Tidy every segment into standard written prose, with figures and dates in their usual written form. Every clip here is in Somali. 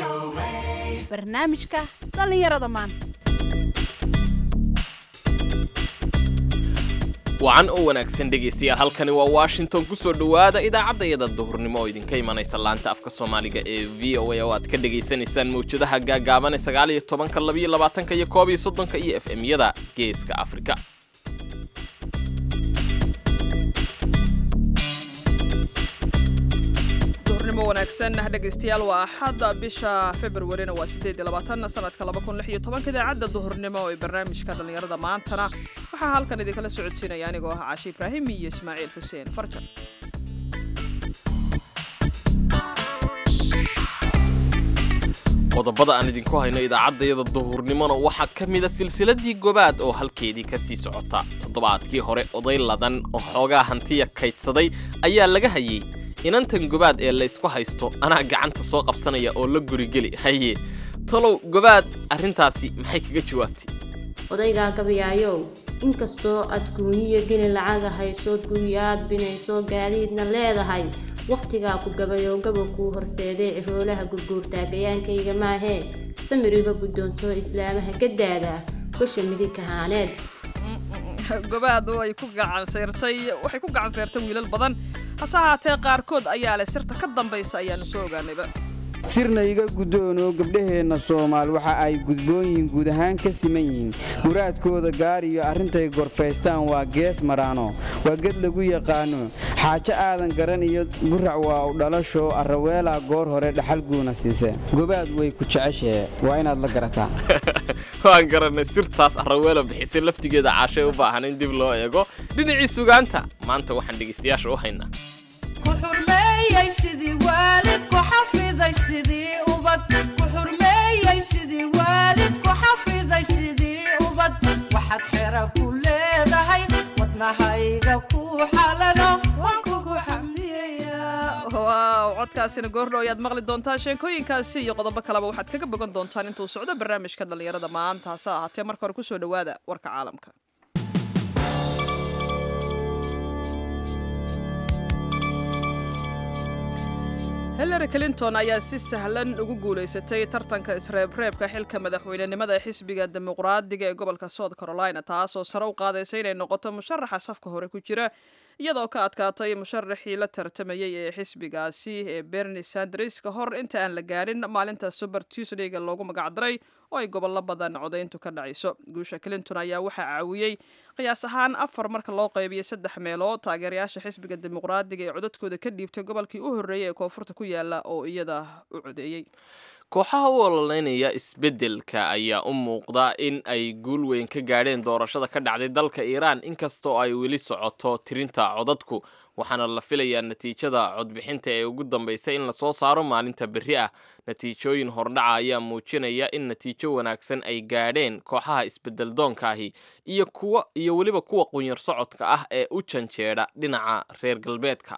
barnaamijka dhalinyarada maanta. wacan oo wanaagsan dhegaystayaal halkani waa Washington ku soo dhawaada idaacadda duhurnimo oo idinka imanaysa laanta afka Soomaaliga ee VOA oo aad ka dhageysanaysaan mawjadaha gaagaaban ee 19 22 iyo 31 iyo FM-yada Geeska Afrika. wanaagsan dhageystayaal waa axada bisha February waa 8 sanadka 2016 idaacadda duhurnimo ee barnaamijka dhalinyarada maantana waxaa halkan idinkala socodsiinaya anigoo ah Caashi Ibraahim iyo Ismaaciil Xuseen Farjan. qodobada aan idinku hayno idaacadda duhurnimona waxaa ka mid ah silsiladii gobaad oo halkeedii ka sii socota. toddobaadkii hore oday ladan oo xoogaa hantiya kaydsaday ayaa laga hayay inantan gobaad ee la isku haysto anaa gacanta soo qabsanaya oo la gurigeli haye talow gobaad arrintaasi maxay kaga jawaabtay? odaygaa gabayaayow inkastoo aad guuniyo geni lacaga haysood guryaad binayso gaadiidna leedahay waqtigaa ku gabayo gabakuu horseeday ciroolaha gurguurtaagayaankayga maahee samiriga guddoonsoo islaamaha gadaada gosha midig kahaaneed. gobaad way ku gacanseertay wiilal badan hase ahaatee qaarkood ayaa leh sirta ka dambaysa ayaanu soo ogaanayba. sirna iga guddoono gabdhaheenna Soomaal waxa ay gudbooyin guud ahaan ka siman yihiin muraadkooda gaar iyo arrintay gorfaystaan waa gees maraano waa ged lagu yaqaano xaajo aadan garan iyo gurac waa u dhalasho arraweela goor hore dhaxal guuna siisa gobaad way ku jeceshahay waa inaad la garataa. waan garanay sirtaas arraweela bixisay laftigeeda Caashay u baahan in dib loo eego dhinacii sugaanta maanta waxaan dhageystayaasha u haynaa ku xurmeeyay sidii waalid ku xafiday sidii ubad ku xurmeeyay sidii waalid ku xafiday sidii ubad waxaad xira ku leedahay wadnahayga ku xalano waan kugu xamdiyaa. waaw codkaasina goordhow ayaad maqli doontaan sheekooyinkaasi iyo qodobo kaleba waxaad kaga bogan doontaan intuu socdo barnaamijka dhalinyarada maanta hase ahaatee marka hore kusoo dhawaada warka caalamka. Hillary Clinton ayaa si sahlan ugu guuleysatay tartanka isreebreebka xilka madaxweynenimada ee xisbiga dimuqraadiga ee gobolka South Carolina taasoo sare u qaadaysa inay noqoto musharaxa safka hore ku jira iyadoo ka adkaatay musharaxii la tartamayay ee xisbigaasi ee Bernie Sanders ka hor inta aan la gaarin maalinta Super Tuesday-ga loogu magac daray oo ay gobollo badan codayntu ka dhacayso. guusha Clinton ayaa waxaa caawiyay qiyaas ahaan 4 marka loo qaybiyo 3 meelood taageerayaasha xisbiga dimuqraadiga ee codadkooda ka dhiibtay gobolkii u horreeyay ee koonfurta ku yaala oo iyada u codeeyay. kooxaha u ololeynaya isbeddelka ayaa u muuqda in ay guul weyn ka gaadheen doorashada ka dhacday dalka Iiraan inkastoo ay weli socoto tirinta codadku waxaana la filayaa natiijada codbixinta ee ugu dambeysay in la soo saaro maalinta berri ah. natiijooyin hordhaca ayaa muujinaya in natiijo wanaagsan ay gaadheen kooxaha isbeddel doonkaahi iyo weliba kuwa qunyar socodka ah ee u janjeedha dhinaca reer galbeedka.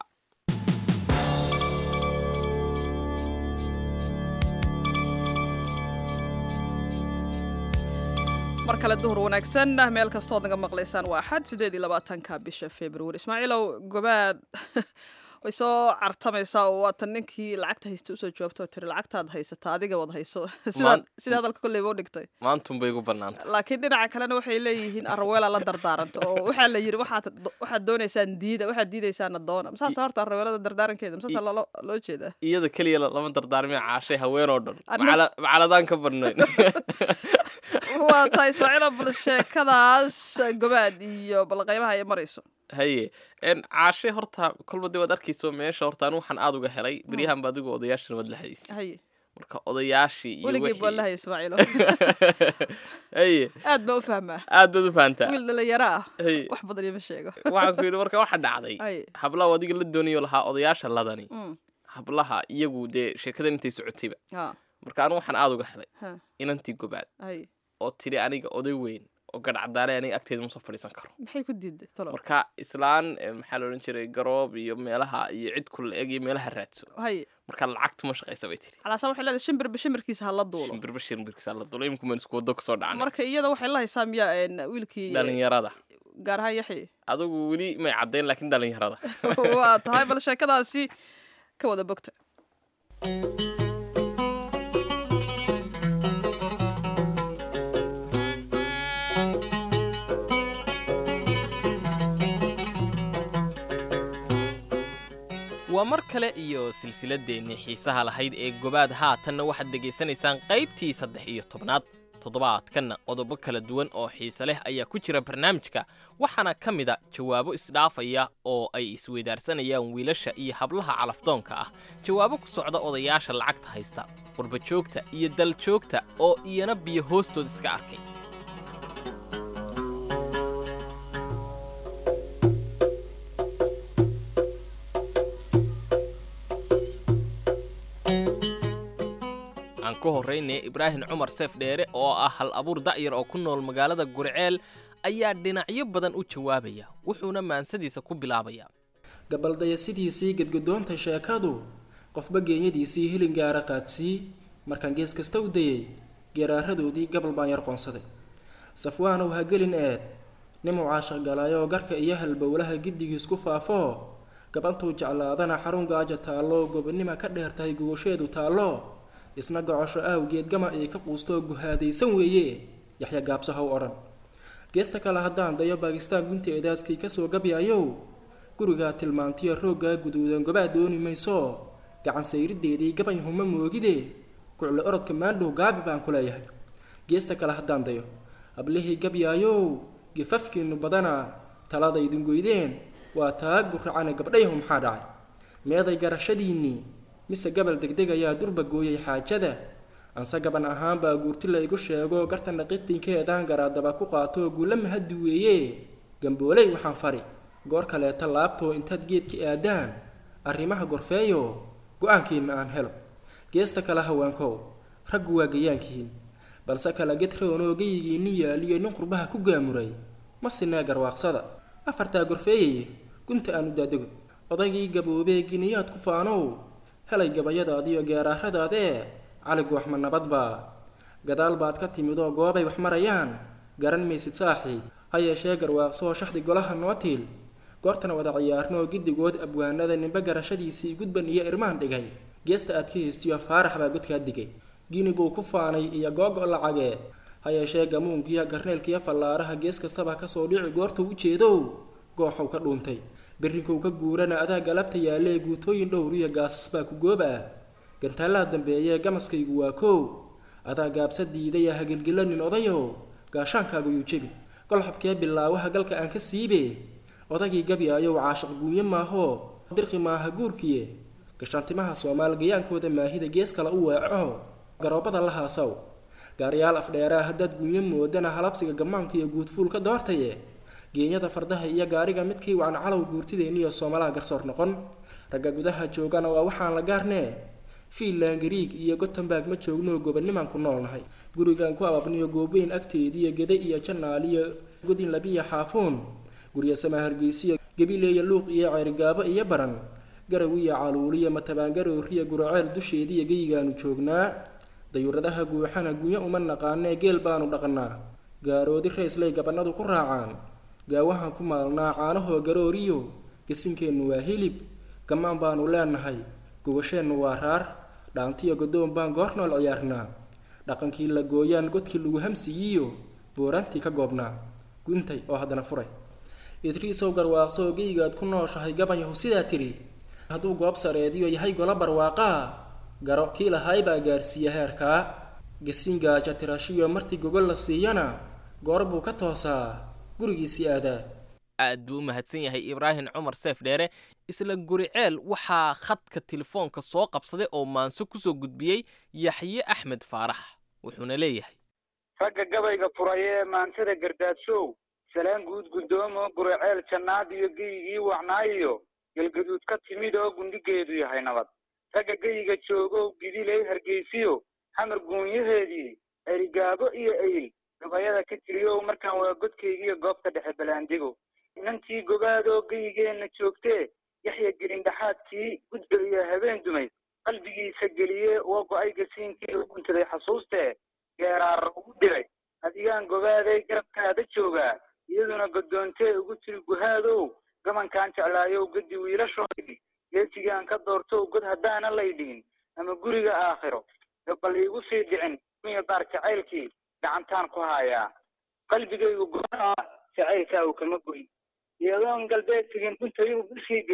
markale duhur wanaagsan meel kasta oo naga maqlaysaan waa axad 28 bisha February. Ismaaciilow gobaad way soo cartamaysaa oo waa tan ninkii lacagta haysta usoo joogto tiri lacagtaad haysata adiga wad hayso sida hadalka kuley buu dhigtay maantun bay ugu banaantay laakiin dhinaca kalena waxay leeyihiin arraweela la dardaaranto oo waxaa la yiri waxaad doonaysaan waxaad diidaysaan doona masaas horta arraweelada dardaarankeeda masaas loo jeedaa iyada kaliya lama dardaarmay Caashay haween oo dhan macaladaan ka barnayn. waa tahay Ismaaciilow bal sheekadaas gobaad iyo bal qaybaha ay marayso haye Caashay horta kolba dad arkayso meesha horta waxaan aad uga helay bariyahan baad ugu odayaasha wad la hayay haye marka odayaashii iyo wixii waligeed la hayay Ismaaciilow haye aad baa u fahantaa wiil dhalinyaro ah wax badan ima sheego waxaan ku yiri marka waxa dhacday hablaha adiga la doonayo lahaa odayaasha ladani hablaha iyagu de sheekadan intay socotayba marka waxaan aad uga helay inantii gobaad oo tiri aniga oday weyn oo gadcadaale aniga agteeda ma soo fadhiisan karo maxay ku diiday talo marka islaan maxaa la oran jiray garoob iyo meelaha iyo cid kul eeg iyo meelaha raadso marka lacagtu ma shaqaysa bay tiri calaashan waxay leedahay shimbirkiisa ha la duulo shimbirkiisa la duulo imku man isku wado ka soo dhacay marka iyada waxay la haysaa miya wiilkii dhalinyarada gaar ahaan Yaxye adigu weli ma cadeyn laakiin dhalinyarada waa tahay bal sheekadaasi ka wada bogta waa mar kale iyo silsiladeennii xiisaha lahayd ee gobaad haatanna waxaad dhegaysanaysaan qaybtii 13aad toddobaadkanna qodobo kala duwan oo xiise leh ayaa ku jira barnaamijka waxaana ka mida jawaabo isdhaafaya oo ay isweydaarsanayaan wiilasha iyo hablaha calafdoonka ah jawaabo ku socda odayaasha lacagta haysta qurbajoogta iyo daljoogta oo iyana biyo hoostood iska arkay ku horreynaya Ibraahin Cumar Seef Dheere oo ah hal abuur da'yar oo ku nool magaalada Gurceel ayaa dhinacyo badan u jawaabaya wuxuuna maansadiisa ku bilaabaya gabaldaya sidiisii gadgadoonta sheekadu qofba geenyadiisii hilin gaara qaadsii markaan gees kasta u dayay geeraaradoodii gabal baan yar qoonsaday safwaanow ha gelin eed nimuu caashaq galaayo garka iyo halbowlaha giddigiis ku faafo gabantuu jeclaadana xarun gaaja taallo gobonnima ka dheertahay gogosheedu taallo isna gocosho awgeed gama ay ka quusto guhaadaysan weeye yaxya gaabso ha u odhan geesta kale haddaan dayo baakistaan gunteedaaskii ka soo gabyaayow gurigaa tilmaantiyo rooggaa guduudan gobaa dooni mayso gacan sayriddeedii gaban huma moogide gucle orodka maandhow gaabi baan ku leeyahay geesta kale haddaan dayo hablihii gabyaayow gifafkiinnu badana taladaydin goydeen waa taa gurracane gabdhayahu maxaa dhacay meeday garashadiinnii mise gabal degdeg ayaa durba gooyay xaajada anse gaban ahaan baa guurti la igu sheego gartanna qitinkeedaan garaadaba ku qaato guula mahaddi weeye gambooley waxaan fari goor kaleeta laabtoo intaad geedka aadaan arrimaha gorfeeyo go-aankiinna aan helo geesta kale haweenkow raggu waa gayaankiin balse kala gedroonoo geyigiinni yaaliyo nin qurbaha ku gaamuray ma sinee garwaaqsada afartaa gorfeeyaye gunta aanu daadego odaygii gaboobee giniyaad ku faanow helay gabayadaadiyo geeraaradaadee caligu wax ma nabadbaa gadaal baad ka timidoo goobay wax marayaan garan maysid saaxiib ha yeeshee garwaaqsoo shaxdi golaha noo tiil goortana wada ciyaarnoo giddigood abwaanada ninba garashadiisii gudban iyo irmaan dhigay geesta aad ka haystiyo faarax baa godkaa digay gini buu ku faanay iyo googo lacagee ha yeeshee gamuunkiyo garneelkiyo fallaaraha gees kastaba kasoo dhici goortuu u jeedow gooxow ka dhuuntay berrinkow ka guurana adaa galabta yaalee guutooyin dhowriyo gaasas baa ku goob ah gantaalaha dambeeyee gamaskaygu waa koow adaa gaabsa diidaya hagilgilanin odayow gaashaankaagu yuu jebi golxabkee bilaawaha galka aan ka siibe odagii gabyaayow caashaq guunye maahoo dirqi maaha guurkiye gashaantimaha soomaal gayaankooda maahida gees kale u weeco garoobada la haasaw gaariyaal afdheeraa haddaad guunye moodana halabsiga gammaanka iyo guudfuul ka doortaye geenyada fardaha iyo gaariga midkii waan calow guurtideenniyo soomalaha garsoor noqon ragga gudaha joogana waa waxaan la gaarnee fiinland gariig iyo gothenburg ma joogno gobonnimaan ku noolnahay gurigaan ku ababniyo goobweyn agteediiyo geda iyo janaaliyo godin labiya xaafuun gurya samaa hargeysiyo gabileeya luuq iyo ceerigaabo iyo baran garaw iyo caluuliyo matabaangarooriya guraceel dusheediiyo geyigaanu joognaa dayuuradaha guuxana gunya uma naqaanee geel baanu dhaqannaa gaaroodi raysley gabannadu ku raacaan gaawahan ku maalnaa caanahoo garooriyo gasinkeennu waa hilib gammaan baanu leenahay gogasheennu waa raar dhaantiyo godoon baan goor nool ciyaarnaa dhaqankii la gooyaan godkii lagu hamsiyiyo booraantii ka goobnaa guntay oo haddana furay idriisow garwaaqsoo geygaad ku nooshahay gabanyahu sidaa tiri hadduu goob sareediyo yahay gola barwaaqaa garo kii lahaay baa gaarsiiya heerkaa gasiin gaaja tirashiyo martii gogol la siiyana goor buu ka toosaa gurigiisii aadaa aad buu u mahadsan yahay Ibraahin Cumar Seef Dheere isla Gurceel waxaa khadka telefoonka soo qabsaday oo maanso ku soo gudbiyay Yaxye Axmed Faarax wuxuuna leeyahay ragga gabayga furayee maansada gardaadshow salaan guud gudoomo Gurceel jannaad iyo geeyigii wacnaayo galgaduud ka timid oo gundigeedu yahay nabad ragga geeyiga joogo gidilay hargeysiyo xamar guunyaheedii erigaabo iyo ayl gabayada ka tiriyo markaan waa godkaygiiyo goobta dhexe balaandigo inantii gobaadoo geyigeenna joogtee yaxya gelin dhaxaadkii gudbaiyo habeen dumay qalbigiisa geliyee oo go-ay gasiinkii u guntaday xasuustee geeraar ugu dhigay adigaan gobaaday garabkaada joogaa iyaduna godoontee ugu tiri guhaadow gamankaan jeclaayow gadi wiilashoodii geesigaan ka doortow god haddaana laydhihin ama guriga aakhiro gabal iigu sii dhicin miyo baar jacaylkii gacantaan ku hayaa qalbigaygu go'aa jacaylkaagu kama goyn iyadoon galbeed tegin runtayuu usii gelin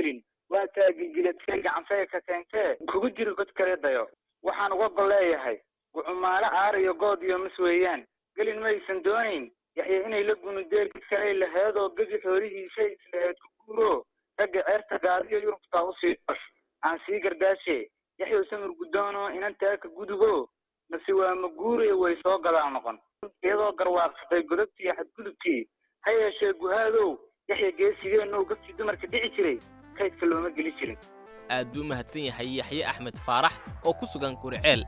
waa taagilgiladkee gacansaga ka keentee kugu jiri god kale dayo waxaan uga gol leeyahay gucumaalo caar iyo good iyo mas weeyaan gelin maysan doonayn yaxya inay la gunudeel kale laheedoo gebi xoolihiisay islaheed ku guuro ragga ceerta gaadiyo yurubtaa usii dhash aan sii gardaashe yaxyow samir guddoono inantaa ka gudubo nafsi waa maguure way soo gadaa noqon iyadoo garwaaqsatay godobtii xadgudubkii ha yeeshee guhaadow yaxya geesigeennou gabtii dumarka dhici jiray kaydka looma geli jirin aad buu mahadsan yahay yaxye axmed faarax oo ku sugan guriceel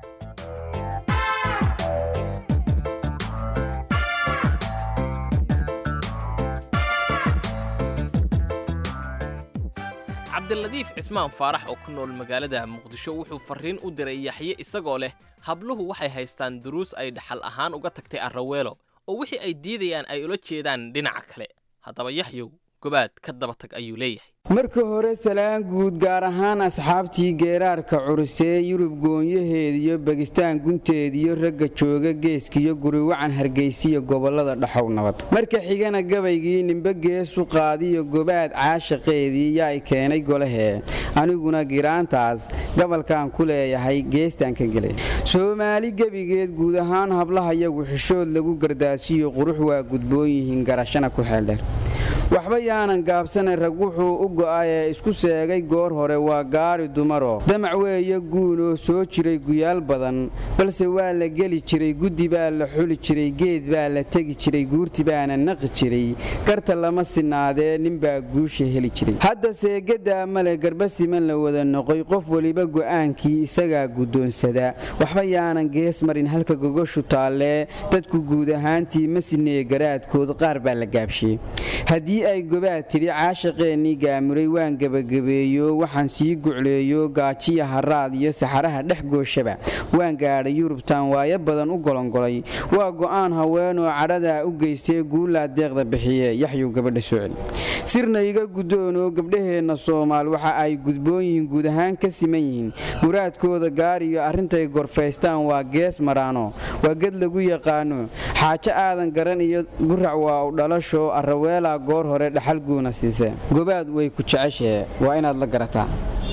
cabdiladiif cismaan faarax oo ku nool magaalada muqdisho wuxuu farriin u diray yaxye isagoo leh habluhu waxay haystaan duruus ay dhaxal ahaan uga tagtay arraweelo oo wixii ay diidayaan ay ula jeedaan dhinaca kale haddaba yaxyow gobaad ka daba tag ayuu leeyahay marka hore salaan guud gaar ahaan asxaabtii geeraarka curusee yurub goonyaheediyo bagistaan gunteediyo ragga jooga geeskiyo guriwacan hargeysiyo gobollada dhaxow nabad marka xigana gabaygii nimbe geesu qaadiyo gobaad caashaqeedii yaay keenay golahee aniguna giraantaas gabalkaan ku leeyahay geestaan ka gelay soomaali gebigeed guud ahaan hablahayagu xishood lagu gardaasiyo qurux waa gudboon yihiin garashana ku xeeldheer waxba yaanan gaabsanay rag wuxuu u go'ayee isku seegay goor hore waa gaari dumaro damac weeye guunoo soo jiray guyaal badan balse waa la geli jiray guddi baa la xuli jiray geed baa la tegi jiray guurti baana naqi jiray garta lama sinaadee ninbaa guusha heli jiray hadda seegadaa male garba siman la wada noqoy qof weliba go'aankii isagaa guddoonsada waxba yaanan gees marin halka gogoshu taallee dadku guud ahaantii ma sineeye garaadkood qaar baa la gaabshiyey haddii ay gobaad tidhi caashaqeennii gaamuray waan gebagabeeyo waxaan sii gucleeyo gaajiya haraad iyo saxaraha dhex gooshaba waan gaadhay yurubtaan waayo badan u golongolay waa go'aan haweenoo cadhadaa u geystee guulaa deeqda bixiye yaxyow gabadha soo celi sirna iga guddoonoo gabdhaheenna soomaal waxa ay gudboon yihiin guud ahaan ka siman yihiin muraadkooda gaariyo arrintay gorfaystaan waa gees maraano waa ged lagu yaqaano xaajo aadan garan iyo gurac waa u dhalasho arraweelaa goor hore dhaxal guuna siise gobaad way ku jeceshee waa inaad la garataa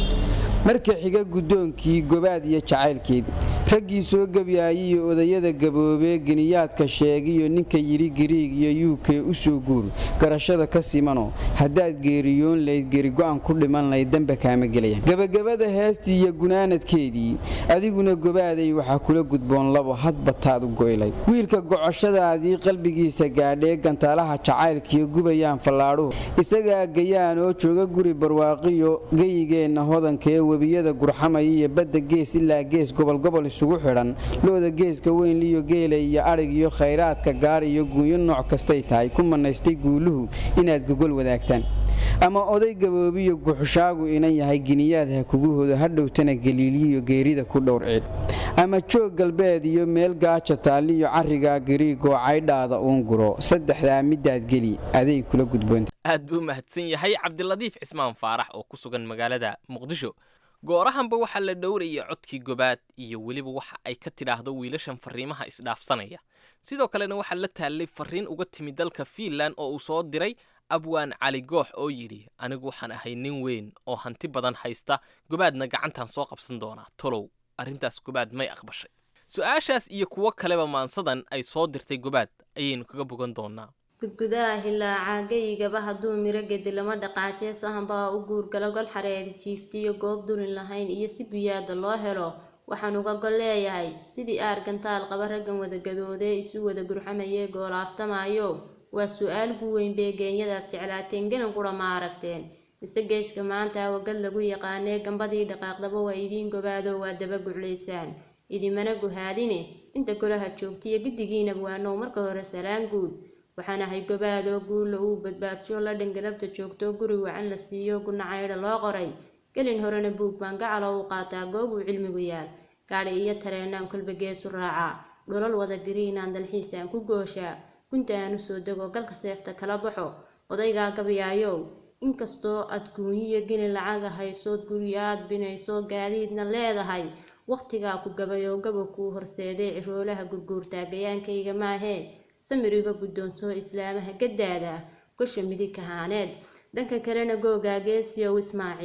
marka xiga guddoonkii gobaad iyo jacaylkeed raggii soo gebyaayay iyo odayada gaboobee geniyaadka sheegiyo ninka yidhi giriig iyo yuukee u soo guur garashada ka simano haddaad geeriyoon layd gerigo'an ku dhiman layd damba kaama gelaya gebagabada heestii iyo gunaanadkeedii adiguna gobaaday waxaa kula gudboon labo hadba taad u goylayd wiilka gocoshadaadii qalbigiisa gaadhee gantaalaha jacaylkiyo gubayaan fallaadhuhu isagaa gayaan oo jooga guri barwaaqiyo geyigeenna hodankee webiyada gurxamaya iyo badda gees ilaa gees gobolgobol isugu xidhan looda geeska weyn liyo geela iyo adhig iyo khayraadka gaar iyo guunyo nooc kastay tahay ku manaystay guuluhu inaad gogol wadaagtaan ama oday gaboobiyo guxushaagu inan yahay giniyaad ha kugu hodo hadhowtana galiiliyo geerida ku dhowr ciid ama joog galbeed iyo meel gaaja taalliyo carrigaa gariigoo caydhaada uun guro saddexdaa midaad geli aday kula gudboonta aad buu mahadsan yahay cabdiladiif cismaan faarax oo ku sugan magaalada muqdisho goorahanba waxaa la dhowraya codkii gobaad iyo weliba waxa ay ka tidhaahdo wiilashan farriimaha isdhaafsanaya sidoo kalena waxaa la taallay farriin uga timi dalka fiinland oo uu soo diray abwaan cali goox oo yidhi anigu waxaan ahay nin weyn oo hanti badan haysta gobaadna gacantaan soo qabsan doonaa tolow arrintaas gobaad may aqbashay su-aashaas iyo kuwo kaleba maansadan ay soo dirtay gobaad ayaynu kaga bogan doonaa gudgudaha hilaacaageygaba hadduu miro gedi lama dhaqaajee sahanbaa u guurgalo gol xareedi jiiftiyo goob dulin lahayn iyo si guyaada loo helo waxaan uga gol leeyahay sidii aar gantaal qaba raggan wadagadoodee isu wada gurxamayee goolaaftamayo waa su-aal gu weyn bee geenyadaad jeclaateen genan qura ma aragteen mise geeska maanta wagad lagu yaqaanee gambadii dhaqaaqdaba waa idiin gobaado waa daba guclaysaan idimana guhaadine inta golaha joogtiyo giddigiinaba waanow marka hore salaan guud waxaan ahay gobaadoo guulla uu badbaadsho la dhangalabta joogto guri wacan la siiyo gunacaydha loo qoray gelin horena buug baan gacalo u qaataa goob uu cilmigu yaal gaadhi iyo tareenaan kolba geesu raacaa dholol wada gariinaan dalxiisaan ku gooshaa gunta aan u soo dego galka seefta kala baxo odaygaa gabayaayow inkastoo aad guunyiyo geni lacaga haysood guryaad binayso gaadiidna leedahay wakhtigaa ku gabayoo gabo kuu horseedee ciroolaha gurguurtaa gayaankayga maahee samiriga guddoonsoo islaamaha gadaada gosha midig kahaaneed dhanka kalena googaa geesiyow ismaaciil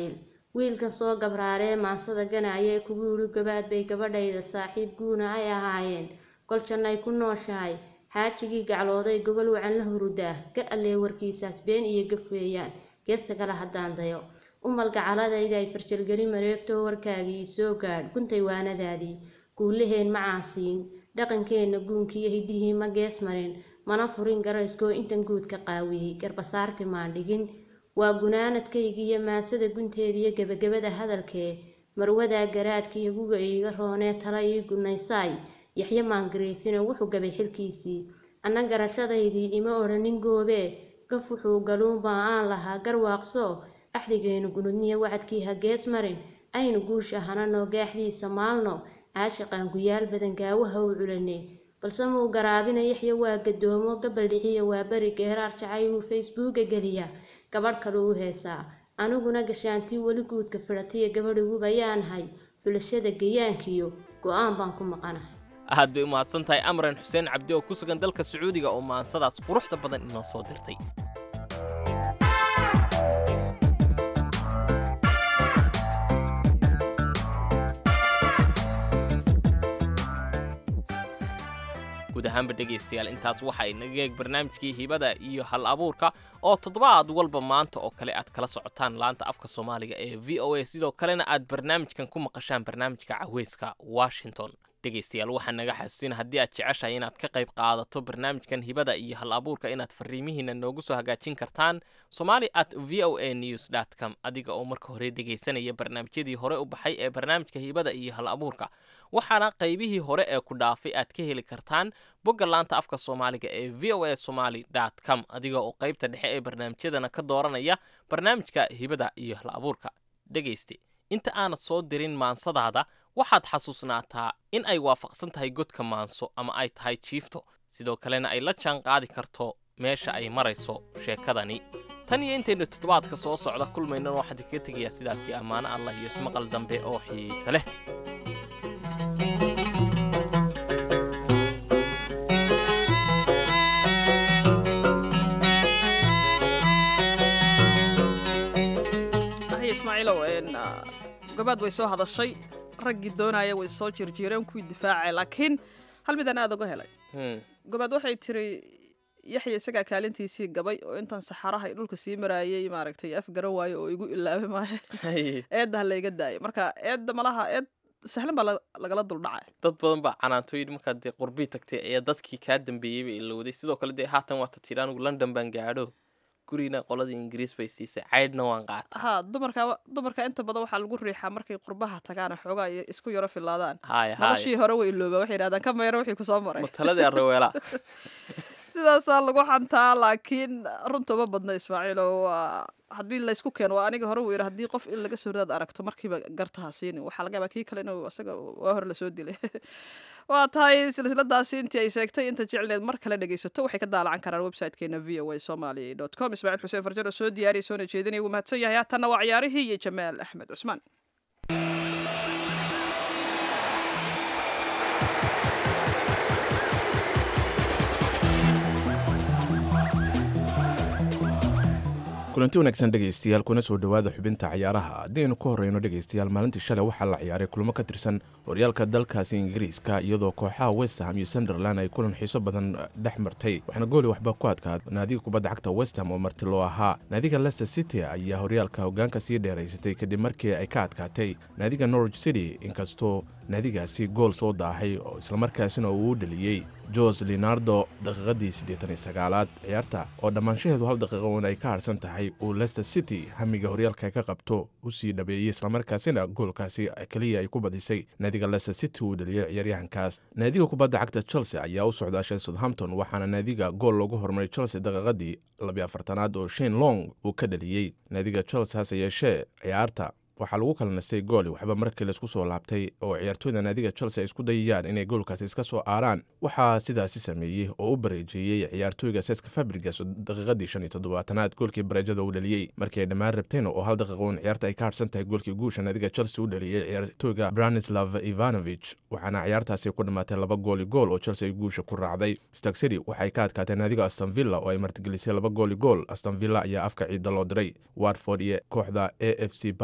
wiilkan soo gabraaree maansada gana ayay kugu yidhi gabaad bay gabadhayda saaxiib guuna ay ahaayeen gol jannay ku nooshahay xaajigii gaclooday gogol wacan la hurudaa gar allee warkiisaas been iyo gaf weeyaan geesta kale haddaan dayo umal gacaladayda ay farjalgeli mareegto warkaagii soo gaadh guntay waanadaadii guulaheen ma caasiin dhaqankeenna guunkiiyo hidihii ma gees marin mana furin garayskoo intan guud ka qaawiyey garbasaarti maan dhigin waa gunaanadkaygiiyo maasada gunteediyo gebagabada hadalkee marwadaa garaadkiiyo guga iiga roonee tala ii gunaysaay yaxye maangariifina wuxuu gabay xilkiisii anna garashadaydii ima odhanin goobee gaf wuxuu galuunbaa aan lahaa garwaaqso axdigeenu gunudniya wacadkii ha gees marin aynu guusha hananoo gaaxdiisa maalno caashiqaan guyaal badan gaawaha u culane balse muu garaabina yaxya waa gadoomo gabaldhiciya waa beri geeraar jacayluu facebooka geliya gabadh kale u heesaa aniguna gashaantii weli guudka fidhatiya gabadhigubayaanahay xulashada gayaankiyo go-aan baan ku maqanahay aad bay u mahadsan tahay amran xuseen cabdi oo ku sugan dalka sacuudiga oo maansadaas quruxda badan inoo soo dirtay guud ahaanba dhegaystayaal intaas waxa inaga eeg barnaamijkii hibada iyo hal abuurka oo toddobaad walba maanta oo kale aad kala socotaan laanta afka soomaaliga ee v o a sidoo kalena aad barnaamijkan ku maqashaan barnaamijka caweyska Washington dhegaystayaal waxaan naga xasuusin haddii aad jeceshahay inaad ka qayb qaadato barnaamijkan hibada iyo hal abuurka inaad fariimihiina noogu soo hagaajin kartaan somali@voanews.com adiga oo marka hore dhegaysanaya barnaamijyadii hore u baxay ee barnaamijka hibada iyo hal abuurka waxaana qaybihii hore ee ku dhaafay aad ka heli kartaan bogga laanta afka soomaaliga ee voasomali.com adiga oo qaybta dhexe ee barnaamijyadana ka dooranaya barnaamijka hibada iyo hal abuurka dhegayste inta aanad soo dirin maansadaada waxaad xasuusnaataa in ay waafaqsan tahay godka maanso ama ay tahay jiifto sidoo kalena ay la jaan qaadi karto meesha ay marayso sheekadani tan iyo intaynu toddobaadka soo socda kulmaynan waxaan kaga tegayaa sidaas iyo ammaano allah iyo ismaqal dambe oo xiise leh gabaad way soo hadashay raggii doonaya way soo jirjiireen kuwii difaacay laakiin hal midaan aad uga helay gabaad waxay tiri yaxya isagaa kaalintiisii gabay oo intaan saxaraha dhulka sii maraayay maaragtay af garan waayo oo igu ilaabay maahe eedda layga daayay marka eedda malaha eed sahlan baa lagala duldhacay dad badan baa canaantooyin markaad dee qurbii tagtay ayaa dadkii kaa dambeeyey bay ilowday sidoo kale dee haatan waata tidhi anigu London baan gaadho gurina qolada Ingiriis bay siisay caydna waan qaatay dumarka inta badan waxaa lagu riixaa markay qurbaha tagaan xoogaa isku yaro filaadaan noloshii hore way ilooba waxay yidhahdaan ka meero wixii kusoo maray mataladii arreweela sidaasaa lagu xantaa laakiin runta uma badna Ismaaciil oo haddii laysku keeno waa aniga hore uu yidhi haddii qof in laga soo ridaad aragto markiiba gartaha siinin waxaa laga yaabaa kii kale inuu isaga waa hore lasoo dilay waa tahay silsiladaasi intii ay seegtay inta jecleed mar kale dhegaysato waxay ka daalacan karaan website-keena voasomali.com Ismaaciil xuseen farjaro soo diyaariyay soona jeedinaya wuu mahadsan yahay haatanna waa ciyaarihii iyo Jamaal Axmed Cusmaan kulanti wanaagsan dhegaystayaal kuna soo dhowaada xubinta ciyaaraha haddaynu ku horreyno dhegaystayaal maalintii shalay waxaa la ciyaaray kulamo ka tirsan horyaalka dalkaasi ingiriiska iyadoo kooxaha westham iyo sunderland ay kulan xiiso badan dhex martay waxaana gooli waxba ku adkaad naadiga kubadda cagta westham oo marti loo ahaa naadiga leicester city ayaa horyaalka hoggaanka sii dheeraysatay kadib markii ay ka adkaatay naadiga norwich city inkastoo naadigaasi gool soo daahay oo islamarkaasina uu u dhaliyey jose leonardo daqiiqadii 89aad ciyaarta oo dhammaanshaheedu hal daqiiqo ay ka harsan tahay uu leicester city hamiga horyaalka ka qabto u sii dhabeeyey islamarkaasina goolkaasi keliya ay ku badisay naadiga leicester city uu dhaliyey ciyaaryahankaas naadiga kubadda cagta chelsea ayaa u socdaashay southampton waxaana naadiga gool loogu hormaray chelsea daqiiqadii 24aad oo shane long uu ka dhaliyey naadiga chelsea hase yeeshee ciyaarta waxaa lagu kala nastay gooli waxba markii laisku soo laabtay oo ciyaartooyda naadiga chelsea ay isku dayayaan inay goolkaasi iska soo aaraan waxaa sidaasi sameeyey oo u bareejeeyey ciyaartooyga seska fabrigas daqiiqadii 57aad goolkii bareejada u dhaliyey markii ay dhammaan rabteen oo hal daqiiqoon ciyaarta ay ka harsan tahay goolkii guusha naadiga chelsea u dhaliyey ciyaartooyga branislav ivanovich waxaana ciyaartaasi ku dhammaatay 2 gooli gool oo chelsea ay guusha ku raacday Stoke City waxay ka adkaatay naadiga Aston Villa oo ay martigelisay 2 gooli gool Aston Villa ayaa afka ciida loo diray Watford iyo kooxda AFC Bournemouth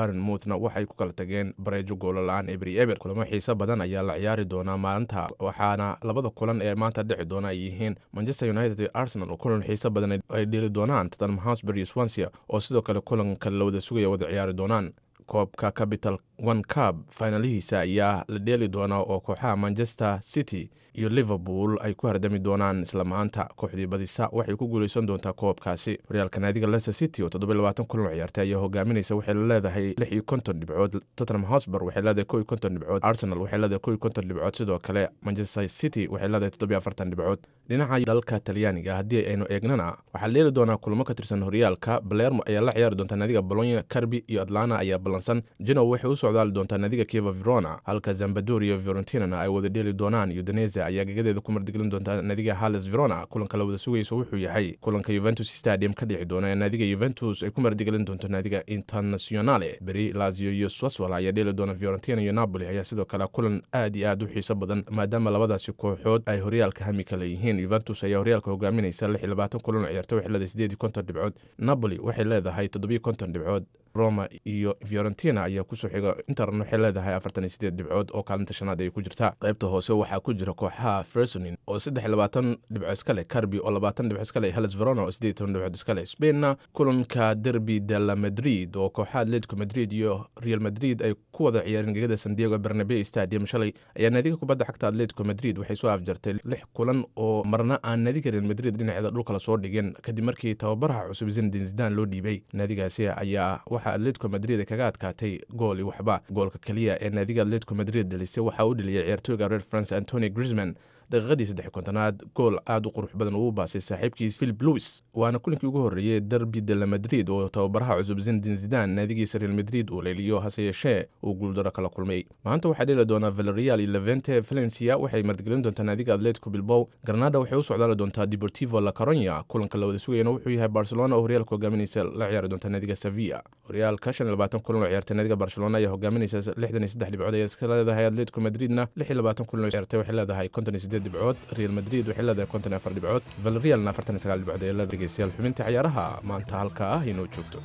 Bournemouthna waxay ku kala tageen bareejo goolo la'aan eber kulamo xiiso badan ayaa la ciyaari doonaa maalinta waxaana labada kulan ee maanta dhici doona ay yihiin Manchester United iyo Arsenal oo kulan xiiso badan ay dhili doonaan Tottenham Hotspur iyo Swansea oo sidoo kale kulanka la wada sugaya wada ciyaari doonaan koobka Capital One Cup finalihiisa ayaa la dheeli doonaa oo kooxaha Manchester City iyo Liverpool ay ku hardami doonaan isla maanta kooxdii badisa waxay ku guuleysan doontaa koobkaasi horyaalka naadiga Leicester City oo 27 kulan ciyaartay ayaa hogaaminaysa waxay leedahay 56 dhibcood Tottenham Hotspur waxay leedahay 51 dhibcood Arsenal waxay leedahay 51 dhibcood sidoo kale Manchester City waxay leedahay 47 dhibcood dhinaca dalka Talyaaniga haddii aynu eegnana waxaa leeli doonaa kulamo ka tirsan horyaalka Palermo ayaa la ciyaari doonta naadiga Bologna Carpi iyo Atlanta ayaa balansan Genoa waxay u socdaali doontaa naadiga Chievo Verona halka Sampdoria iyo Fiorentina ay wada dheeli doonaan Udinese ayaa gagadeeda ku martigelin doonta naadiga Hellas Verona kulanka la wada sugayso wuxuu yahay kulanka Juventus Stadium ka dhici doona naadiga Juventus ay ku martigelin doonto naadiga Internazionale beri Lazio iyo Sassuolo ayaa dheeli doona Fiorentina iyo Napoli ayaa sidoo kale kulan aad iyo aad u xiiso badan maadaama labadaasi kooxood ay horyaalka hami kala yihiin Juventus ayaa horyaalka hogaaminaysa 26 kulan ciyaartay waxay leedahay 58 dhibcood Napoli waxay leedahay 57 dhibcood Roma iyo Fiorentina ayaa ku soo xiga Interna waxay leedahay 48 dhibcood oo kaalinta shanaad ay ku jirta qaybta hoose waxaa ku jira kooxaha Frosinone oo 23 dhibcood iska leh Carpi oo 20 dhibcood iska leh Hellas Verona oo 18 dhibcood iska leh Spainna kulanka Derby della Madrid oo kooxaha Atletico Madrid iyo Real Madrid ay ku wada ciyaareen gegada San Diego Bernabeu Stadium shalay ayaa naadiga kubadda cagta Atletico Madrid waxay soo afjartay 6 kulan oo marna aan naadiga Real Madrid dhinaceeda dhulka la soo dhigin kadib markii tababaraha cusub Zinedine Zidane loo dhiibay naadigaasi ayaa Atletico Madrid kaga adkaatay gool iyo waxba goolka kaliya ee naadiga Atletico Madrid dhalisay waxa uu dhaliyay ciyaartooyga reer France Antonio Griezmann daqiiqadii 3-kontonaad gool aad u qurux badan uu baasay saaxiibkiis Philippe Luis waana kulinkii ugu horeeyay Derby della Madrid oo tababaraha cusub Zinedine Zidane naadigiisa Real Madrid uu leeliyo hase yeeshee uu guuldaro kala kulmay maanta waxaa dheli doona Villarreal iyo Levante Valencia waxay martigelin doontaa naadiga Atletico Bilbao Granada waxay u socdaali doontaa Deportivo La Coruña kulanka la wada sugayana wuxuu yahay Barcelona oo horyaalka hogaaminaysa la ciyaari doonta naadiga Sevilla horyaalka 25 kulan oo ciyaartay naadiga Barcelona ayaa hogaaminaysa 63 dhibcood ay iska leedahay Atletico Madridna 26 kulan oo ciyaartay waxay leedahay 58 dhibcood Real Madrid waxay leedahay 54 dhibcood Villarreal 49 dhibcood ay leedahay dhageystayaal xubinta ciyaaraha maanta halka ah inuu joogto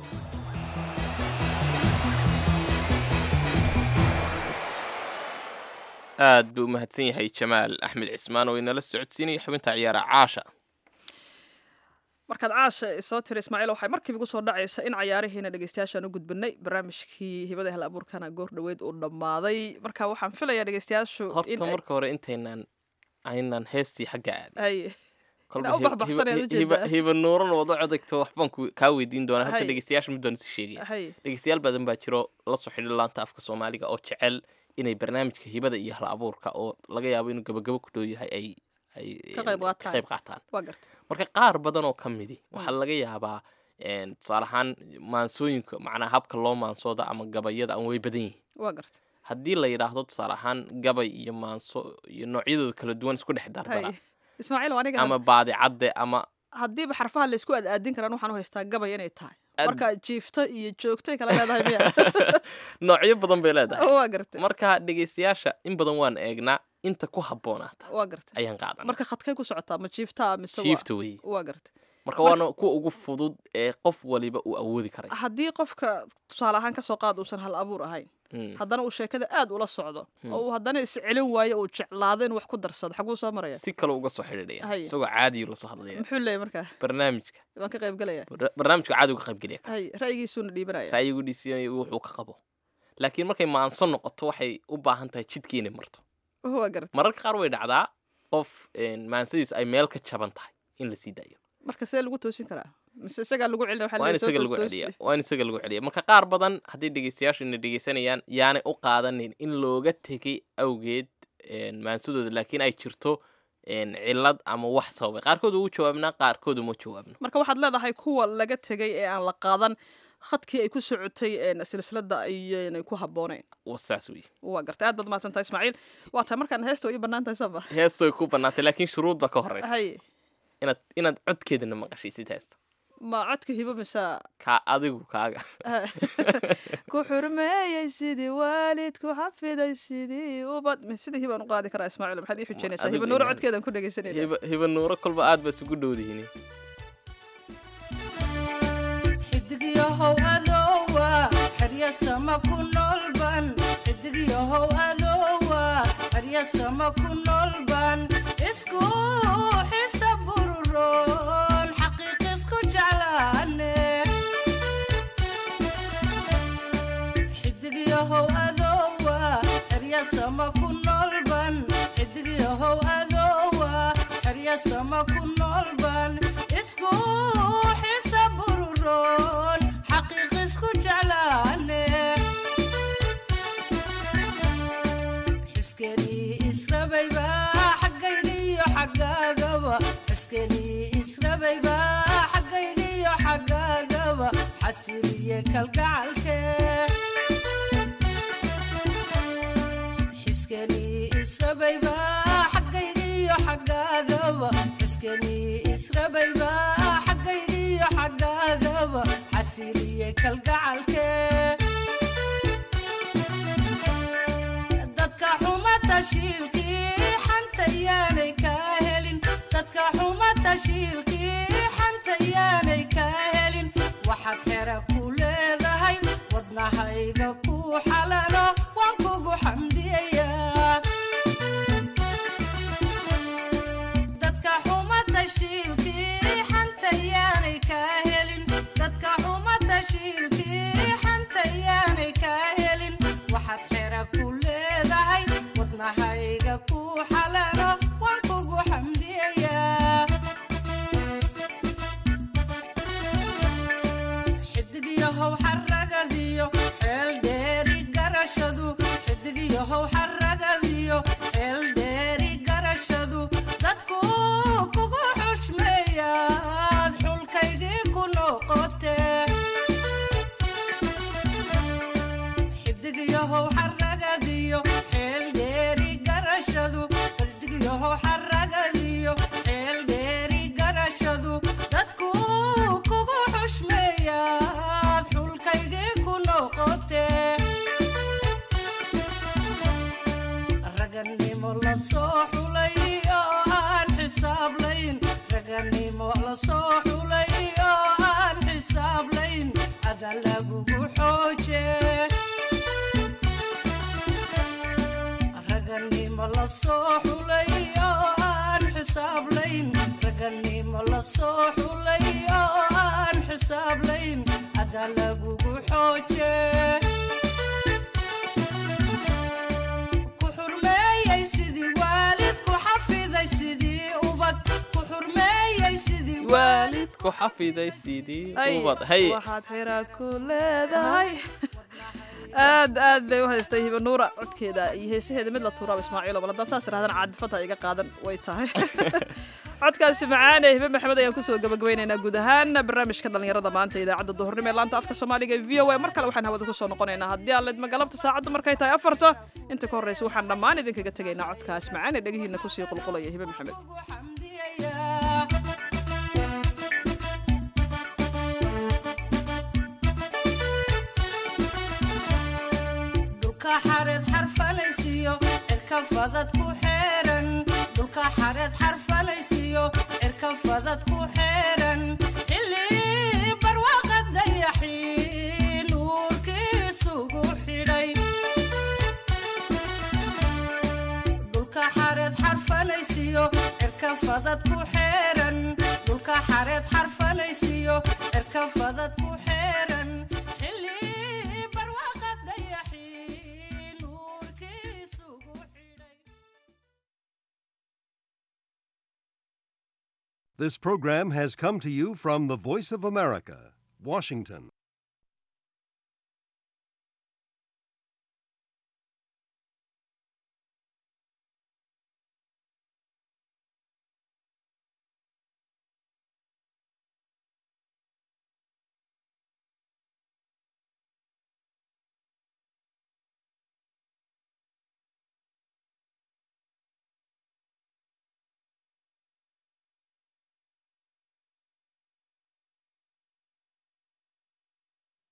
aad buu mahadsan yahay Jamaal Axmed Cismaan oo inala socodsiinay xubinta ciyaaraha caasha markaad caasha soo tiri Ismaaciil waxay markiiba ugu soo dhacaysa in ciyaarihiina dhageystayaashan u gudbinay barnaamijkii hibada hal abuurkana goor dhaweyd uu dhamaaday marka waxaan filayaa dhageystayaashu horta marka hore aynan heestii xagga aad hiba nuuran wada codagto waxbaan kaa weydiin doonaa horta dhegeystayaasha mid baan isu sheegaya dhegeystayaal badan baa jiro la soo xidhi laanta afka Soomaaliga oo jecel inay barnaamijka hibada iyo hal abuurka oo laga yaabo inuu gabagabo ku dhow yahay ay ka qayb qaataan marka qaar badan oo ka midi waxaa laga yaabaa tusaale ahaan maansooyinka macnaa habka loo maansooda ama gabayada aan way badan yihiin haddii la yidhaahdo tusaale ahaan gabay iyo maanso iyo noocyadooda kala duwan isku dhex dardara Ismaaciil aniga ama baadicadde ama haddiiba xarfaha la isku aadin karaan waxaan u haystaa gabay inay tahay marka jiifto iyo joogtay kala leedahay miya noocyo badan bay leedahay marka dhegeystayaasha in badan waan eegnaa inta ku habboonaata ayaan qaadanaa marka khadkay ku socotaa ma jiiftaa mise jiifta wey waa gartay marka waana kuwa ugu fudud ee qof waliba uu awoodi karay haddii qofka tusaale ahaan kasoo qaad uusan hal abuur ahayn haddana uu sheekada aad ula socdo oo uu haddana iscelin waayo uu jeclaado in wax ku darsado xaguu soo maraya si kale uga soo xidhiidhaya isagoo caadi la soo hadlaya muxuu leeyahay markaa barnaamijka waan ka qayb galaya barnaamijka caadi uga qayb galaya ra'yigiisuuna dhiibanaya ra'yigiisa wuxuu ka qabo laakiin markay maanso noqoto waxay u baahan tahay jidkii inay marto mararka qaar way dhacdaa qof maansadiisu ay meel ka jaban tahay in la sii daayo marka see lagu toosin karaa mise isagaa lagu celina waa in isaga lagu celiya marka qaar badan haddii dhegeystayaashu ina dhegeysanayaan yaanay u qaadanin in looga tegay awgeed maansadooda laakiin ay jirto cilad ama wax sababay qaarkood ugu jawaabnaa qaarkood uma jawaabno marka waxaad leedahay kuwa laga tegay ee aan la qaadan khadkii ay ku socotay silsilada ayay ku habbooneyn wasaas wey waa gartay aad baad mahadsantahay Ismaaciil waa tahay markaan heesto ay bannaan tahay saba heesto ay ku bannaatay laakiin shuruud baa ka horeysa inaad codkeedana maqashaysid heesta ma codka hibo mise ka adigu kaaga ku xurmeeyay sidii waalid ku xafiday sidii ubad sidii hibaan u qaadi karaa Ismaaciil maxaad ii xujinaysaa hibo nuuro codkeedan ku dhageysanayna hibo nuuro kolba aad baa isugu dhowdihiin xidigyahow adowa xerya sama ku noolban xidigyahow adowa haryasama ku noolban isku xisa bururoon xaqiiq isku jeclaane xidigyahow adowa haryasama ku noolban xidigyahow adowa haryasama ku noolban isku xisa bururoon xaqiiq isku jeclaane حسكني إسربيبا حقيقي حقاقبا حسكني إسربيبا حقيقي حقاقبا حسيري كالقعلك حسكني إسربيبا حقيقي حقاقبا حسكني إسربيبا حقيقي حقاقبا حسيري كالقعلك تشيلكي حنت ياني كاهلين تدك حومة تشيلكي حنت ياني كاهلين واحد حيرك وليدهي ودنا هيقكو حلالا وانكوكو حمدية تدك حومة تشيلكي حنت ياني كاهلين تدك حومة تشيلكي حنت ياني كاهلين واحد حيرك وليدهي hayga ku xalano waan kugu xamdiyaa xidigyahow xaragadiyo xeel dheeri garashadu xidigyahow xaragadiyo xeel dheeri garashadu dadku kugu xushmeeyaad xulkaygii ku noqotee xidigyahow xaragadiyo xeel dheeri garashadu xidigyahow xaragadiyo xeel dheeri garashadu dadku kugu xushmeeyaad xulkaygii ku noqotee raganimo la soo xulay oo aan xisaab layn raganimo la soo xulay oo aan xisaab layn ada lagugu xoojee raganimo la soo xulay oo aan xisaab layn raganimo la soo xulay oo aan xisaab layn ada lagugu xoojee ku xurmeeyay sidii waalid ku xafiday sidii ubad ku xurmeeyay sidii waalid ku xafiday sidii ubad hay waxaad xiraa ku leedahay aad bay u haystay hiba nuura codkeeda iyo heesaheeda mid la tuuraaba ismaaciilo bal haddaan saas irahdana caadifada iga qaadan way tahay codkaasi macaane hibe maxamed ayaan kusoo gabagabaynaynaa guud ahaan barnaamijka dhallinyarada maanta idaacadda duhurnimo ee laanta afka soomaaliga ee v o a mar kale waxaan hawada kusoo noqonaynaa haddii aan leedma galabta saacaddu markay tahay 4 inta ka horreysa waxaan dhammaan idinkaga tegaynaa codkaas macaane dhegihiina kusii qulqulaya hibe maxamed xareed xarfalaysiyo cirka fadad ku xeeran dhulka xareed xarfalaysiyo cirka fadad ku xeeran xilli barwaaqo dayaxiin nuurkiisugu xidhay dhulka xareed xarfalaysiyo cirka fadad ku xeeran dhulka xareed xarfalaysiyo cirka fadad ku xeeran xilli barwaaqo dayaxiin This program has come to you from the Voice of America, Washington.